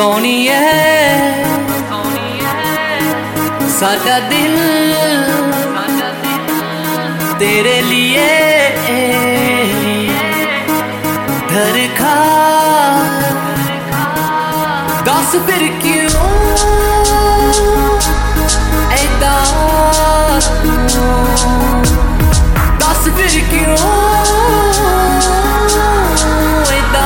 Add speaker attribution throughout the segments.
Speaker 1: सोनिए सादा दिल तेरे लिए धड़का दस फिर क्यों ऐदा दस फिर क्यों ऐदा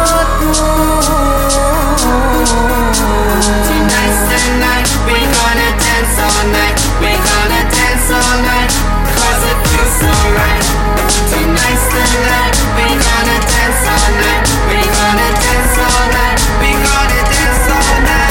Speaker 2: Tonight's the night, we gonna dance all night. We gonna dance all night, 'cause it feels so right. Tonight's the night, we gonna dance all night. We gonna dance all night. We gonna dance all night.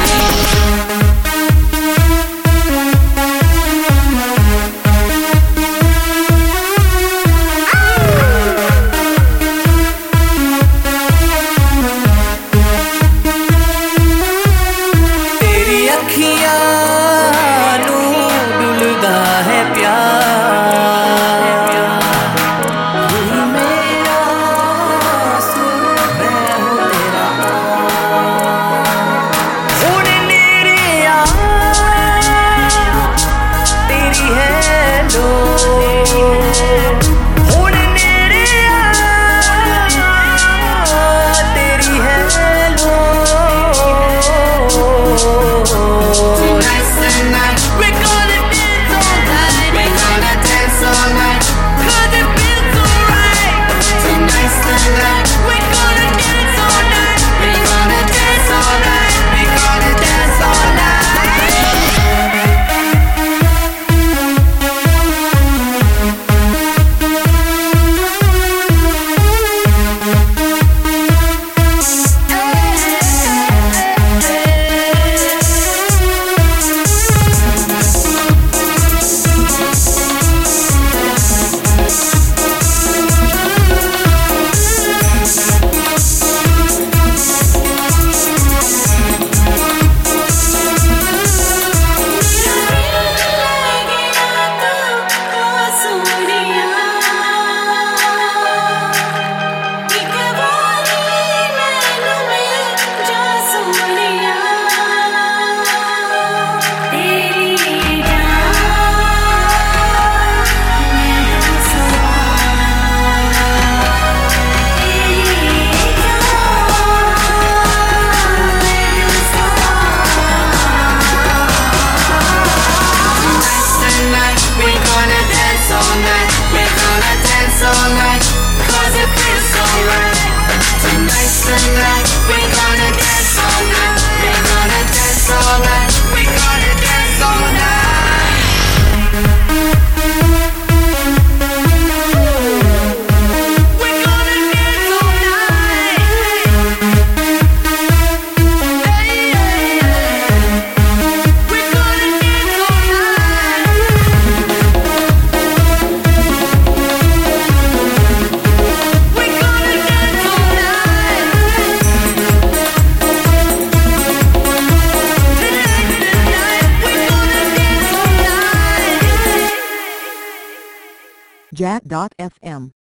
Speaker 1: तेरी अखियां नू डुलदा है प्यार यही मेरा सुर मैं हूँ तेरा हुण नेड़े आ तेरी हेलो हुण नेड़े आ तेरी hello
Speaker 2: Tonight's the night,
Speaker 1: we're gonna dance all night.
Speaker 2: we gonna dance all night.
Speaker 1: 'Cause it feels so right.
Speaker 2: Tonight's the night,
Speaker 1: We're gonna dance all night.
Speaker 2: we gonna dance all night. We gonna dance all night. Tonight's the night, we gonna dance all night. We gonna dance all night, 'cause it feels so right. Tonight's the night, we gonna dance all night. We gonna dance all night. We gonna dance all night.
Speaker 1: We're gonna dance all night. Hey, hey, hey. We're gonna dance all night. We're gonna dance all night. Tonight, we're gonna dance all night.
Speaker 3: Jack.fm